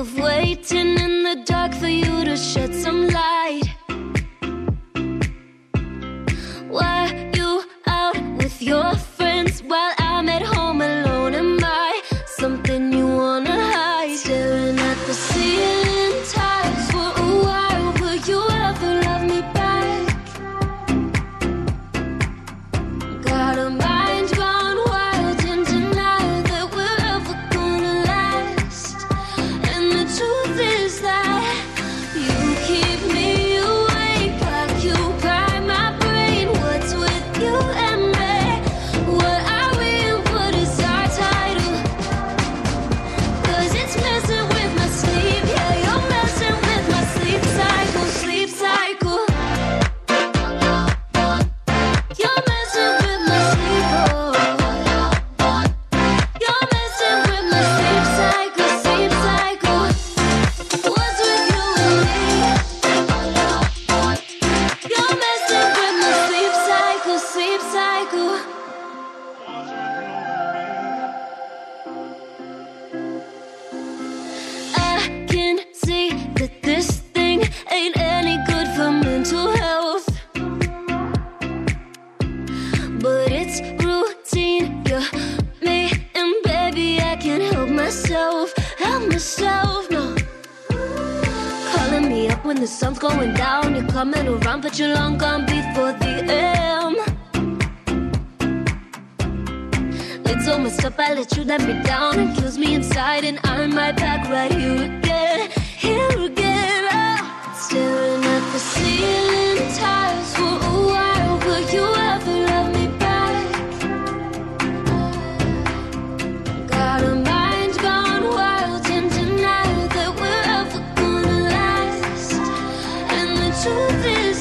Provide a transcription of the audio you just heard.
of waiting in the dark for you to shed some light. Why you out with your friends while I'm at home alone? Am I something you wanna hide? Staring at the ceiling tiles for a while. Will you ever love me back? Got a mind gone wild in denial that we're ever gonna last. And the truth is that you keep me awake, occupy my brain. What's with you and me? What are we and what is our title? 'Cause it's messing with my sleep. Yeah, you're messing with my sleep cycle, sleep cycle. You're messing with my sleep, oh. You're messing with my sleep cycle, sleep cycle. What's with you and me? You're messing with my sleep cycle, sleep cycle. I can see that this thing ain't any good for mental health, but it's routine. You're me, and baby, I can't help myself, no. Calling me up when the sun's going down. You're coming around, but you're long gone before the AM. It's all messed up, I let you let me down. It kills me inside, and I'm right back right here again, here again. Oh, staring at the ceiling tiles for a while. Will you ever love me back? Got a mind gone wild in denial that we're ever gonna last. And the truth is